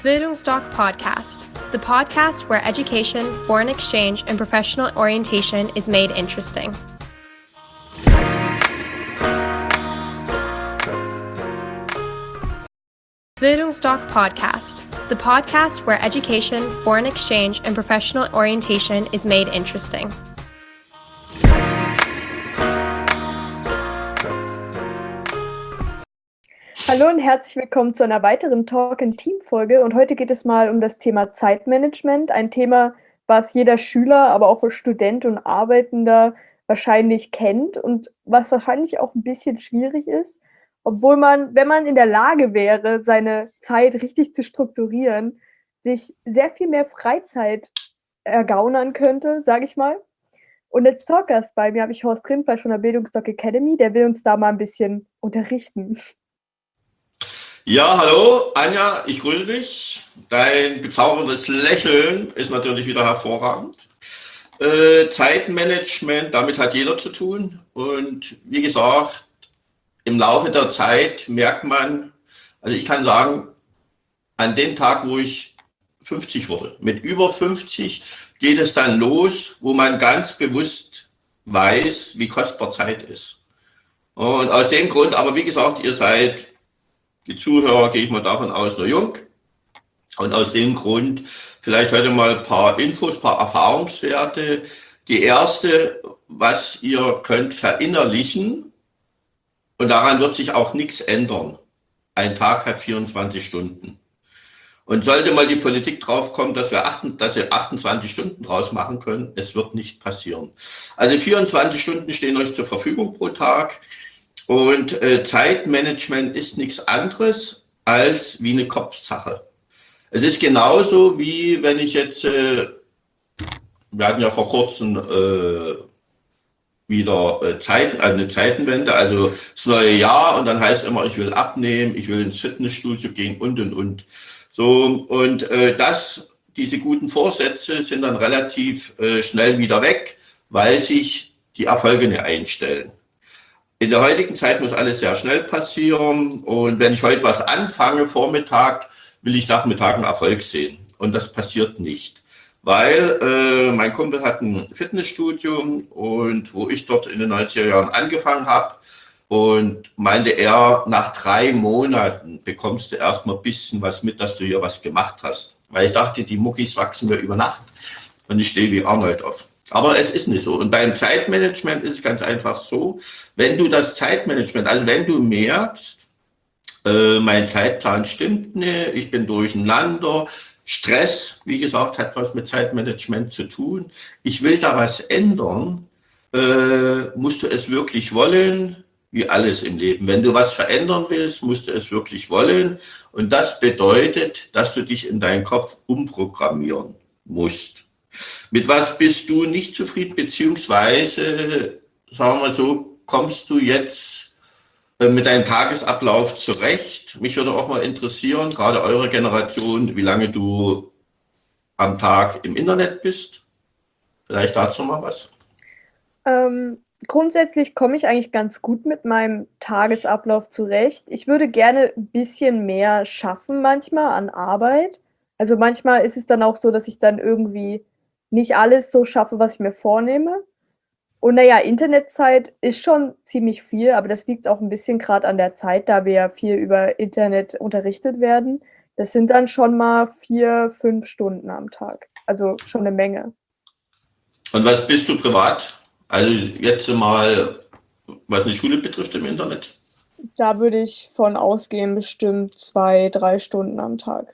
Bildungsdoc Podcast, the podcast where education, foreign exchange, and professional orientation is made interesting. Bildungsdoc Podcast, the podcast where education, foreign exchange, and professional orientation is made interesting. Hallo und herzlich willkommen zu einer weiteren Talk-in-Team-Folge und heute geht es mal um das Thema Zeitmanagement, ein Thema, was jeder Schüler, aber auch Student und Arbeitender wahrscheinlich kennt und was wahrscheinlich auch ein bisschen schwierig ist, obwohl man, wenn man in der Lage wäre, seine Zeit richtig zu strukturieren, sich sehr viel mehr Freizeit ergaunern könnte, sage ich mal. Und als Talkgast bei mir habe ich Horst Rindfleisch von der Bildungsdoc Academy, der will uns da mal ein bisschen unterrichten. Ja, hallo Anja, ich grüße dich. Dein bezauberndes Lächeln ist natürlich wieder hervorragend. Zeitmanagement, damit hat jeder zu tun. Und wie gesagt, im Laufe der Zeit merkt man, also ich kann sagen, an dem Tag, wo ich 50 wurde, mit über 50 geht es dann los, wo man ganz bewusst weiß, wie kostbar Zeit ist. Und aus dem Grund, aber wie gesagt, ihr seid die Zuhörer, gehe ich mal davon aus, nur jung. Und aus dem Grund vielleicht heute mal ein paar Infos, ein paar Erfahrungswerte. Die erste, was ihr könnt verinnerlichen, und daran wird sich auch nichts ändern. Ein Tag hat 24 Stunden. Und sollte mal die Politik draufkommen, dass wir 28 Stunden draus machen können, es wird nicht passieren. Also 24 Stunden stehen euch zur Verfügung pro Tag. Und Zeitmanagement ist nichts anderes als wie eine Kopfsache. Es ist genauso wie wenn ich jetzt, wir hatten ja vor kurzem wieder eine Zeitenwende, also das neue Jahr und dann heißt immer, ich will abnehmen, ich will ins Fitnessstudio gehen und. So, und diese guten Vorsätze sind dann relativ schnell wieder weg, weil sich die Erfolge nicht einstellen. In der heutigen Zeit muss alles sehr schnell passieren und wenn ich heute was anfange, Vormittag, will ich Nachmittag einen Erfolg sehen. Und das passiert nicht, weil mein Kumpel hat ein Fitnessstudio und wo ich dort in den 90er Jahren angefangen habe und meinte er, nach 3 Monaten bekommst du erstmal ein bisschen was mit, dass du hier was gemacht hast. Weil ich dachte, die Muckis wachsen mir über Nacht und ich stehe wie Arnold auf. Aber es ist nicht so. Und beim Zeitmanagement ist es ganz einfach so, wenn du das Zeitmanagement, also wenn du merkst, mein Zeitplan stimmt nicht, ich bin durcheinander, Stress, wie gesagt, hat was mit Zeitmanagement zu tun, ich will da was ändern, musst du es wirklich wollen, wie alles im Leben. Wenn du was verändern willst, musst du es wirklich wollen. Und das bedeutet, dass du dich in deinen Kopf umprogrammieren musst. Mit was bist du nicht zufrieden, beziehungsweise, sagen wir mal so, kommst du jetzt mit deinem Tagesablauf zurecht? Mich würde auch mal interessieren, gerade eure Generation, wie lange du am Tag im Internet bist. Vielleicht dazu mal was. Grundsätzlich komme ich eigentlich ganz gut mit meinem Tagesablauf zurecht. Ich würde gerne ein bisschen mehr schaffen manchmal an Arbeit. Also manchmal ist es dann auch so, dass ich dann irgendwie nicht alles so schaffe, was ich mir vornehme. Und naja, Internetzeit ist schon ziemlich viel, aber das liegt auch ein bisschen gerade an der Zeit, da wir ja viel über Internet unterrichtet werden. Das sind dann schon mal 4, 5 Stunden am Tag. Also schon eine Menge. Und was bist du privat? Also jetzt mal, was die Schule betrifft im Internet? Da würde ich von ausgehen, bestimmt 2, 3 Stunden am Tag.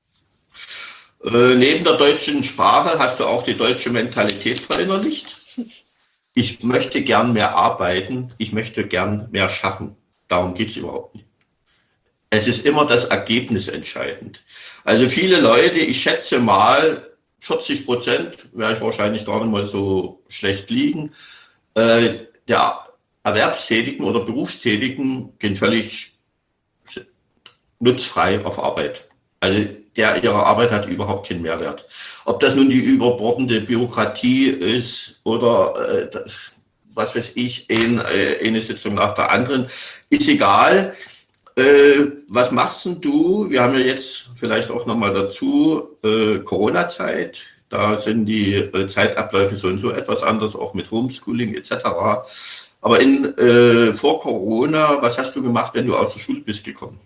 Neben der deutschen Sprache hast du auch die deutsche Mentalität verinnerlicht. Ich möchte gern mehr arbeiten, ich möchte gern mehr schaffen. Darum geht es überhaupt nicht. Es ist immer das Ergebnis entscheidend. Also viele Leute, ich schätze mal 40%, werde ich wahrscheinlich gar nicht mal so schlecht liegen, der Erwerbstätigen oder Berufstätigen gehen völlig nutzfrei auf Arbeit. Also ihre Arbeit hat überhaupt keinen Mehrwert. Ob das nun die überbordende Bürokratie ist oder was weiß ich, eine Sitzung nach der anderen, ist egal. Was machst denn du? Wir haben ja jetzt vielleicht auch nochmal dazu Corona-Zeit. Da sind die Zeitabläufe so und so etwas anders, auch mit Homeschooling etc. Aber vor Corona, was hast du gemacht, wenn du aus der Schule bist gekommen?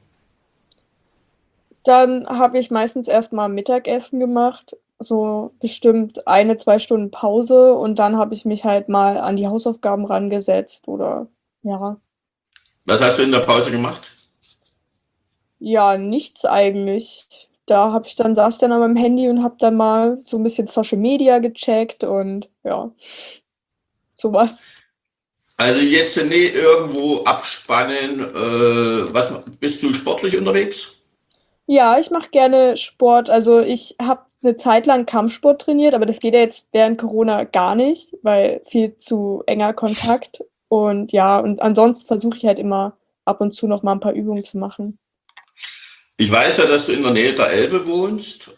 Dann habe ich meistens erstmal Mittagessen gemacht, so bestimmt 1, 2 Stunden Pause und dann habe ich mich halt mal an die Hausaufgaben rangesetzt oder ja. Was hast du in der Pause gemacht? Ja, nichts eigentlich. Da saß ich dann an meinem Handy und habe dann mal so ein bisschen Social Media gecheckt und ja, sowas. Also jetzt nicht irgendwo abspannen. Bist du sportlich unterwegs? Ja, ich mache gerne Sport. Also ich habe eine Zeit lang Kampfsport trainiert, aber das geht ja jetzt während Corona gar nicht, weil viel zu enger Kontakt. Und ja, und ansonsten versuche ich halt immer ab und zu noch mal ein paar Übungen zu machen. Ich weiß ja, dass du in der Nähe der Elbe wohnst.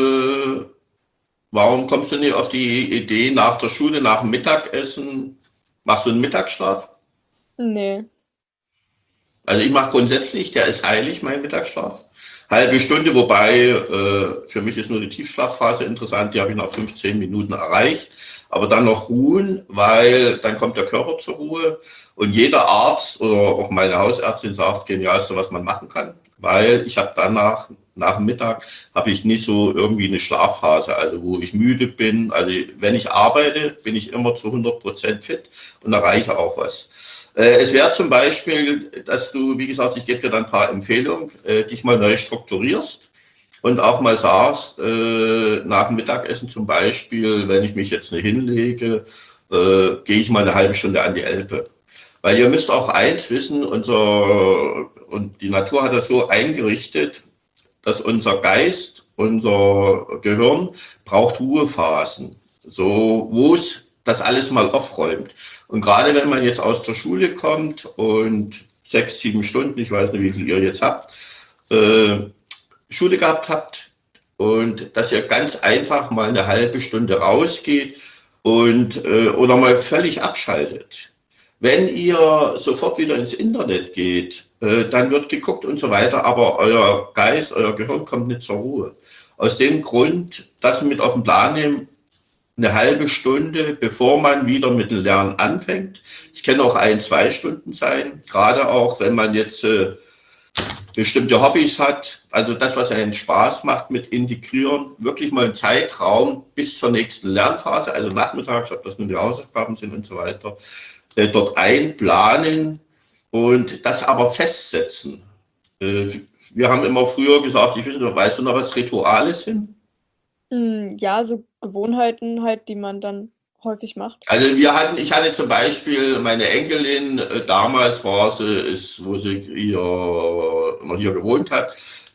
Warum kommst du nicht auf die Idee, nach der Schule, nach dem Mittagessen, machst du einen Mittagsschlaf? Nee. Also ich mache grundsätzlich, der ist heilig, mein Mittagsschlaf. Halbe Stunde, wobei für mich ist nur die Tiefschlafphase interessant, die habe ich nach 15 Minuten erreicht. Aber dann noch ruhen, weil dann kommt der Körper zur Ruhe. Und jeder Arzt oder auch meine Hausärztin sagt, genialste, was man machen kann. Weil ich habe danach, nach dem Mittag, habe ich nicht so irgendwie eine Schlafphase, also wo ich müde bin. Also wenn ich arbeite, bin ich immer zu 100% fit und erreiche auch was. Es wäre zum Beispiel, dass du, wie gesagt, ich gebe dir dann ein paar Empfehlungen, dich mal neu strukturierst und auch mal sagst, nach dem Mittagessen zum Beispiel, wenn ich mich jetzt nicht hinlege, gehe ich mal eine halbe Stunde an die Elbe. Weil ihr müsst auch eins wissen, und die Natur hat das so eingerichtet, dass unser Geist, unser Gehirn braucht Ruhephasen, so wo es das alles mal aufräumt. Und gerade wenn man jetzt aus der Schule kommt und 6, 7 Stunden, ich weiß nicht, wie viel ihr jetzt habt, Schule gehabt habt und dass ihr ganz einfach mal eine halbe Stunde rausgeht und oder mal völlig abschaltet. Wenn ihr sofort wieder ins Internet geht, dann wird geguckt und so weiter, aber euer Geist, euer Gehirn kommt nicht zur Ruhe. Aus dem Grund, das mit auf den Plan nehmen, eine halbe Stunde, bevor man wieder mit dem Lernen anfängt. Es können auch 1, 2 Stunden sein, gerade auch, wenn man jetzt bestimmte Hobbys hat, also das, was einen Spaß macht, mit integrieren, wirklich mal einen Zeitraum bis zur nächsten Lernphase, also nachmittags, ob das nun die Hausaufgaben sind und so weiter, dort einplanen und das aber festsetzen. Wir haben immer früher gesagt, weißt du noch, was Rituale sind? Ja, so Gewohnheiten halt, die man dann häufig macht. Also ich hatte zum Beispiel meine Enkelin, damals war sie, wo sie noch hier gewohnt hat,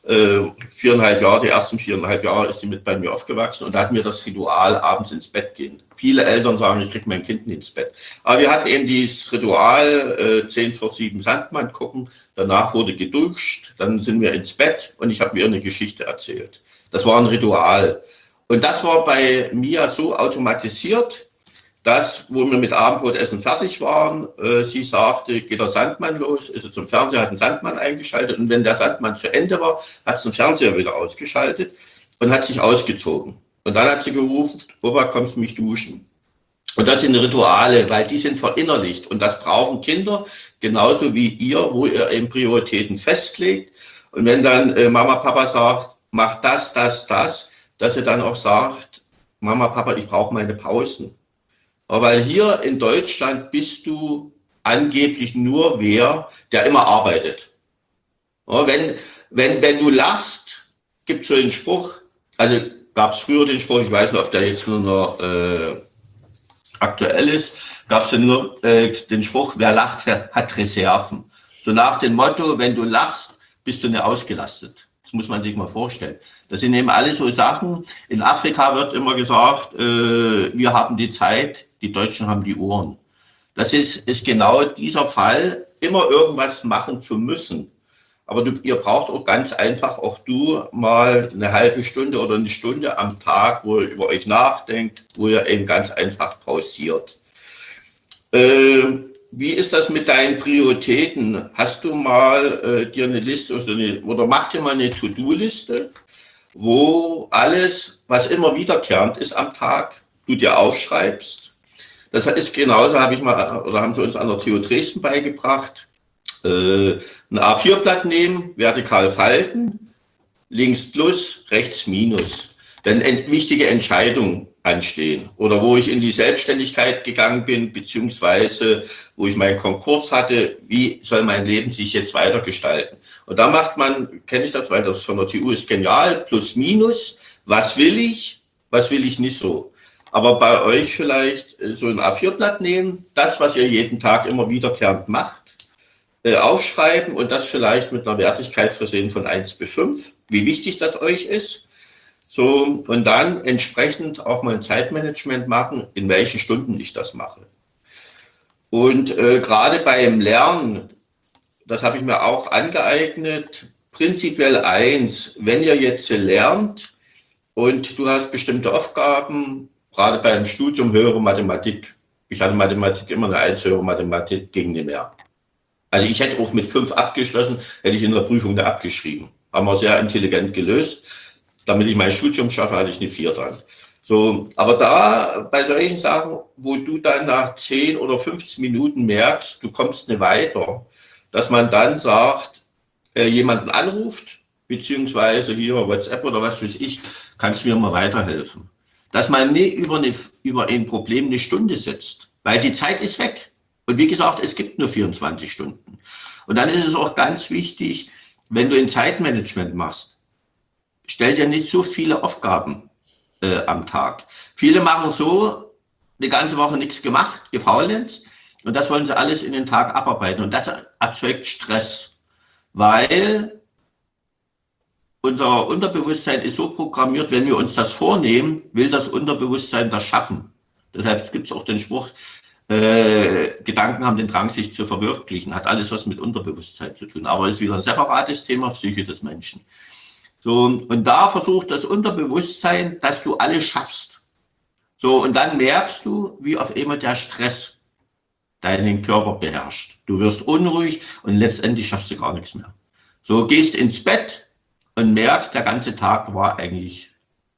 4,5 Jahre, die ersten 4,5 Jahre ist sie mit bei mir aufgewachsen und da hatten wir das Ritual, abends ins Bett gehen. Viele Eltern sagen, ich kriege mein Kind nicht ins Bett. Aber wir hatten eben dieses Ritual, 10 vor 7 Sandmann gucken, danach wurde geduscht, dann sind wir ins Bett und ich habe mir eine Geschichte erzählt. Das war ein Ritual. Und das war bei Mia so automatisiert, dass, wo wir mit Abendbrotessen fertig waren, sie sagte, geht der Sandmann los, ist sie zum Fernseher, hat den Sandmann eingeschaltet und wenn der Sandmann zu Ende war, hat sie den Fernseher wieder ausgeschaltet und hat sich ausgezogen. Und dann hat sie gerufen, Opa, kommst du mich duschen? Und das sind Rituale, weil die sind verinnerlicht und das brauchen Kinder, genauso wie ihr, wo ihr eben Prioritäten festlegt. Und wenn dann Mama, Papa sagt, mach das, dass ihr dann auch sagt, Mama, Papa, ich brauche meine Pausen. Weil hier in Deutschland bist du angeblich nur wer, der immer arbeitet. Wenn du lachst, gibt es so den Spruch, also gab es früher den Spruch, ich weiß nicht, ob der jetzt nur noch aktuell ist, gab es nur den Spruch, wer lacht, hat Reserven. So nach dem Motto, wenn du lachst, bist du nicht ausgelastet. Das muss man sich mal vorstellen. Das sind eben alle so Sachen. In Afrika wird immer gesagt, wir haben die Zeit, die Deutschen haben die Uhren. Das ist genau dieser Fall, immer irgendwas machen zu müssen. Aber ihr braucht auch ganz einfach, auch du, mal eine halbe Stunde oder eine Stunde am Tag, wo ihr über euch nachdenkt, wo ihr eben ganz einfach pausiert. wie ist das mit deinen Prioritäten? Hast du mal dir eine Liste oder mach dir mal eine To-Do-Liste, wo alles, was immer wiederkehrend ist am Tag, du dir aufschreibst? Das ist genauso, haben sie uns an der TU Dresden beigebracht. Ein A4-Blatt nehmen, vertikal falten, links Plus, rechts Minus. Wenn wichtige Entscheidungen anstehen oder wo ich in die Selbstständigkeit gegangen bin, beziehungsweise wo ich meinen Konkurs hatte, wie soll mein Leben sich jetzt weitergestalten? Und da macht man, kenne ich das, weil das von der TU ist genial, Plus Minus, was will ich nicht so. Aber bei euch vielleicht so ein A4-Blatt nehmen, das, was ihr jeden Tag immer wiederkehrend macht, aufschreiben und das vielleicht mit einer Wertigkeit versehen von 1 bis 5, wie wichtig das euch ist. So, und dann entsprechend auch mal ein Zeitmanagement machen, in welchen Stunden ich das mache. Und gerade beim Lernen, das habe ich mir auch angeeignet, prinzipiell 1, wenn ihr jetzt lernt und du hast bestimmte Aufgaben, gerade beim Studium höhere Mathematik, ich hatte Mathematik immer eine 1, höhere Mathematik ging nicht mehr. Also ich hätte auch mit 5 abgeschlossen, hätte ich in der Prüfung da abgeschrieben. Haben wir sehr intelligent gelöst. Damit ich mein Studium schaffe, hatte ich eine 4 dran. So, aber da bei solchen Sachen, wo du dann nach 10 oder 15 Minuten merkst, du kommst nicht weiter, dass man dann sagt, jemanden anruft, beziehungsweise hier WhatsApp oder was weiß ich, kannst du mir mal weiterhelfen. Dass man nicht über ein Problem eine Stunde setzt, weil die Zeit ist weg. Und wie gesagt, es gibt nur 24 Stunden. Und dann ist es auch ganz wichtig, wenn du ein Zeitmanagement machst, stell dir nicht so viele Aufgaben am Tag. Viele machen so, eine ganze Woche nichts gemacht, gefaulenzt, und das wollen sie alles in den Tag abarbeiten. Und das erzeugt Stress, weil unser Unterbewusstsein ist so programmiert, wenn wir uns das vornehmen, will das Unterbewusstsein das schaffen. Deshalb gibt es auch den Spruch, Gedanken haben den Drang, sich zu verwirklichen. Hat alles was mit Unterbewusstsein zu tun. Aber es ist wieder ein separates Thema, Psyche des Menschen. So, und da versucht das Unterbewusstsein, dass du alles schaffst. So, und dann merkst du, wie auf einmal der Stress deinen Körper beherrscht. Du wirst unruhig und letztendlich schaffst du gar nichts mehr. So, gehst ins Bett und merkst, der ganze Tag war eigentlich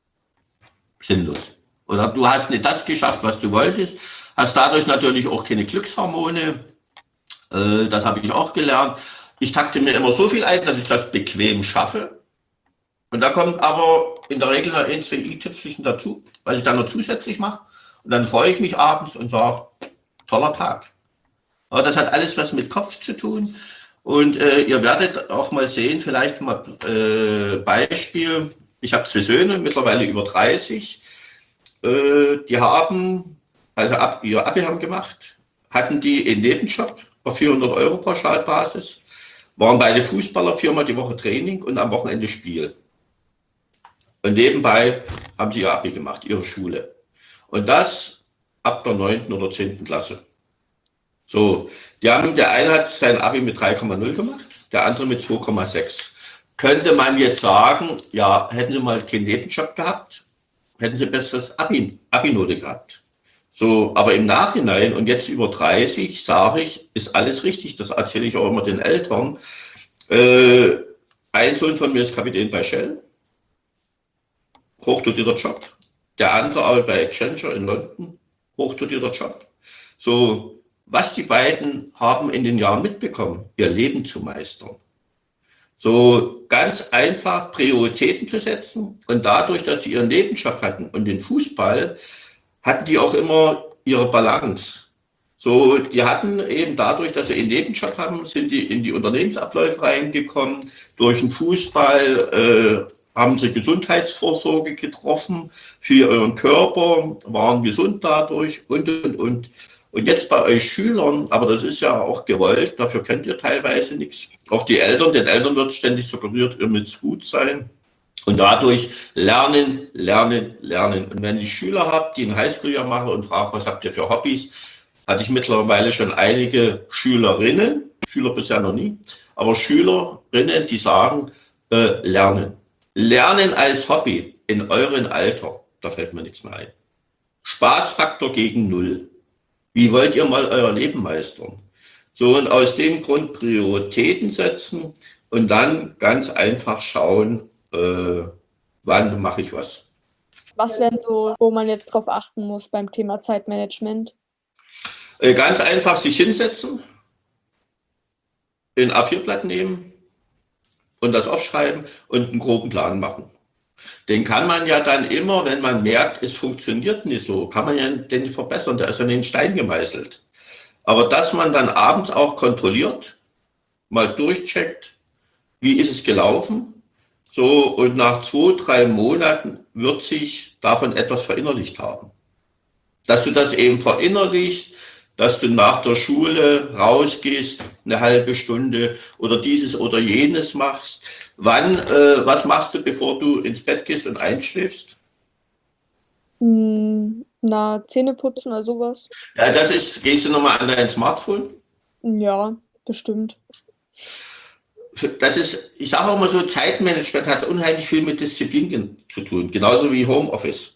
sinnlos. Oder du hast nicht das geschafft, was du wolltest, hast dadurch natürlich auch keine Glückshormone. Das habe ich auch gelernt. Ich takte mir immer so viel ein, dass ich das bequem schaffe. Und da kommt aber in der Regel noch 1, 2 i-Tüpfelchen dazu, was ich dann noch zusätzlich mache. Und dann freue ich mich abends und sage, toller Tag. Aber das hat alles was mit Kopf zu tun. Und ihr werdet auch mal sehen, vielleicht mal Beispiel. Ich habe 2 Söhne, mittlerweile über 30. Die haben, also ihr Abi haben gemacht, hatten die einen Nebenjob auf 400 € Pauschalbasis, waren beide Fußballer, 4-mal die Woche Training und am Wochenende Spiel. Und nebenbei haben sie ihr Abi gemacht, ihre Schule. Und das ab der 9. oder 10. Klasse. So, der eine hat sein Abi mit 3,0 gemacht, der andere mit 2,6. Könnte man jetzt sagen, ja, hätten sie mal keinen Nebenjob gehabt, hätten sie besseres Abi-Note gehabt. So, aber im Nachhinein und jetzt über 30 sage ich, ist alles richtig. Das erzähle ich auch immer den Eltern. Ein Sohn von mir ist Kapitän bei Shell, hochdotierter Job. Der andere arbeitet bei Accenture in London, hochdotierter Job. So, was die beiden haben in den Jahren mitbekommen, ihr Leben zu meistern. So ganz einfach Prioritäten zu setzen und dadurch, dass sie ihren Nebenjob hatten und den Fußball, hatten die auch immer ihre Balance. So, die hatten eben dadurch, dass sie einen Nebenjob haben, sind die in die Unternehmensabläufe reingekommen. Durch den Fußball haben sie Gesundheitsvorsorge getroffen für ihren Körper, waren gesund dadurch und. Und jetzt bei euch Schülern, aber das ist ja auch gewollt, dafür könnt ihr teilweise nichts. Auch die Eltern, den Eltern wird ständig suggeriert, ihr müsst gut sein. Und dadurch lernen. Und wenn ich Schüler habt, die ein Highschool-Jahr machen und fragen, was habt ihr für Hobbys, hatte ich mittlerweile schon einige Schülerinnen, Schüler bisher noch nie, aber Schülerinnen, die sagen, lernen. Lernen als Hobby in eurem Alter, da fällt mir nichts mehr ein. Spaßfaktor gegen 0. Wie wollt ihr mal euer Leben meistern? So, und aus dem Grund Prioritäten setzen und dann ganz einfach schauen, wann mache ich was. Was wären so, wo man jetzt drauf achten muss beim Thema Zeitmanagement? Ganz einfach sich hinsetzen, den A4-Blatt nehmen und das aufschreiben und einen groben Plan machen. Den kann man ja dann immer, wenn man merkt, es funktioniert nicht so, kann man ja den verbessern, der ist ja in den Stein gemeißelt. Aber dass man dann abends auch kontrolliert, mal durchcheckt, wie ist es gelaufen, so, und nach 2, 3 Monaten wird sich davon etwas verinnerlicht haben. Dass du das eben verinnerlichst, dass du nach der Schule rausgehst, eine halbe Stunde oder dieses oder jenes machst. Was machst du, bevor du ins Bett gehst und einschläfst? Na, Zähne putzen oder sowas? Ja, gehst du nochmal an dein Smartphone? Ja, bestimmt. Ich sage auch mal so, Zeitmanagement hat unheimlich viel mit Disziplin zu tun, genauso wie Homeoffice.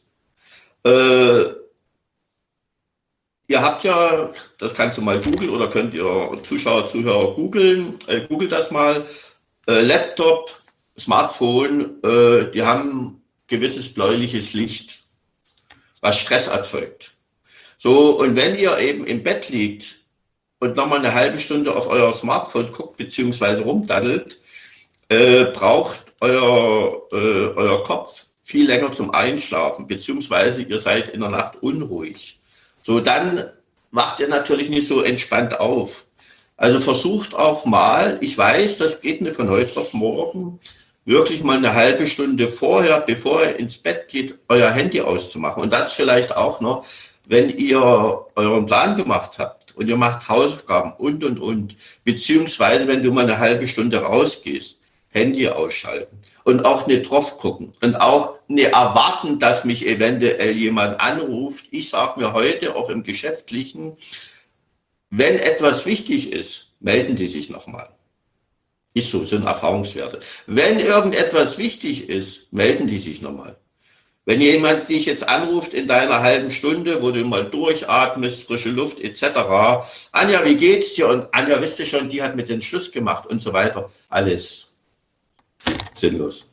Ihr habt ja, das kannst du mal googeln oder könnt ihr Zuschauer, Zuhörer googeln, googelt das mal, Laptop, Smartphone, die haben gewisses bläuliches Licht, was Stress erzeugt. So, und wenn ihr eben im Bett liegt und nochmal eine halbe Stunde auf euer Smartphone guckt, beziehungsweise rumdaddelt, braucht euer Kopf viel länger zum Einschlafen, beziehungsweise ihr seid in der Nacht unruhig. So, dann wacht ihr natürlich nicht so entspannt auf. Also versucht auch mal, ich weiß, das geht nicht von heute auf morgen, wirklich mal eine halbe Stunde vorher, bevor ihr ins Bett geht, euer Handy auszumachen. Und das vielleicht auch noch, wenn ihr euren Plan gemacht habt und ihr macht Hausaufgaben und, beziehungsweise wenn du mal eine halbe Stunde rausgehst, Handy ausschalten und auch nicht drauf gucken und auch nicht erwarten, dass mich eventuell jemand anruft. Ich sage mir heute auch im Geschäftlichen, wenn etwas wichtig ist, melden die sich nochmal. Ist so, sind Erfahrungswerte. Wenn irgendetwas wichtig ist, melden die sich nochmal. Wenn jemand dich jetzt anruft in deiner halben Stunde, wo du mal durchatmest, frische Luft etc. Anja, wie geht's dir? Und Anja, wisst ihr schon, die hat mit den Schluss gemacht und so weiter. Alles sinnlos.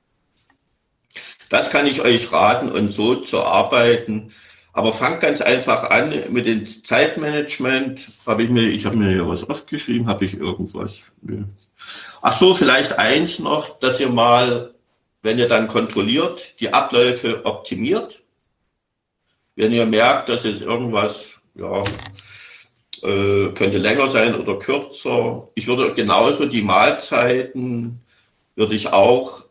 Das kann ich euch raten und so zu arbeiten. Aber fangt ganz einfach an mit dem Zeitmanagement. Ich habe mir hier was aufgeschrieben, habe ich irgendwas? Nee. Ach so, vielleicht eins noch, dass ihr mal, wenn ihr dann kontrolliert, die Abläufe optimiert. Wenn ihr merkt, dass jetzt irgendwas, ja, könnte länger sein oder kürzer. Ich würde genauso die Mahlzeiten, würde ich auch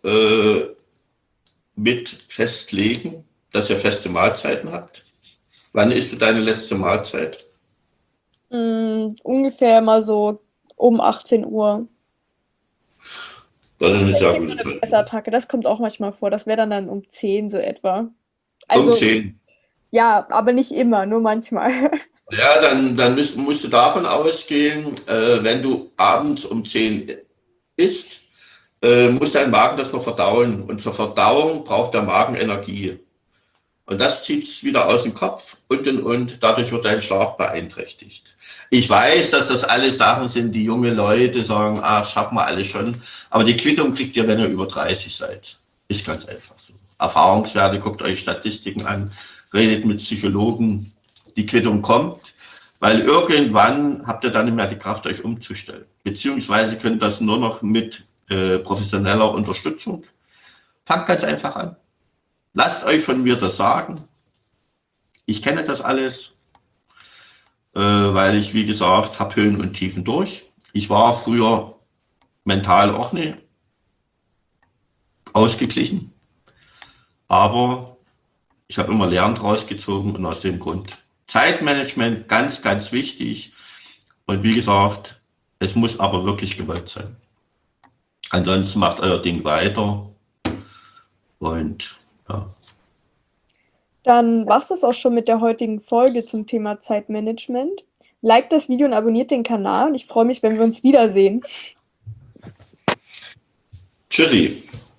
mit festlegen, dass ihr feste Mahlzeiten habt. Wann isst du deine letzte Mahlzeit? Ungefähr mal so um 18 Uhr. Das ist eine sehr gute Zeit. Fressattacke, das kommt auch manchmal vor. Das wäre dann um 10 so etwa. Also, Um 10. ja, aber nicht immer, nur manchmal. Ja, dann musst du davon ausgehen, wenn du abends um 10 isst, muss dein Magen das noch verdauen. Und zur Verdauung braucht der Magen Energie. Und das zieht es wieder aus dem Kopf und dadurch wird dein Schlaf beeinträchtigt. Ich weiß, dass das alles Sachen sind, die junge Leute sagen, schaffen wir alles schon. Aber die Quittung kriegt ihr, wenn ihr über 30 seid. Ist ganz einfach so. Erfahrungswerte, guckt euch Statistiken an, redet mit Psychologen. Die Quittung kommt, weil irgendwann habt ihr dann nicht mehr die Kraft, euch umzustellen. Beziehungsweise könnt das nur noch mit professioneller Unterstützung. Fangt ganz einfach an. Lasst euch von mir das sagen. Ich kenne das alles, weil ich, wie gesagt, habe Höhen und Tiefen durch. Ich war früher mental auch nicht ausgeglichen, aber ich habe immer Lernen draus gezogen und aus dem Grund Zeitmanagement ganz, ganz wichtig. Und wie gesagt, es muss aber wirklich gewollt sein. Ansonsten macht euer Ding weiter und ja. Dann war es das auch schon mit der heutigen Folge zum Thema Zeitmanagement. Liked das Video und abonniert den Kanal und ich freue mich, wenn wir uns wiedersehen. Tschüssi.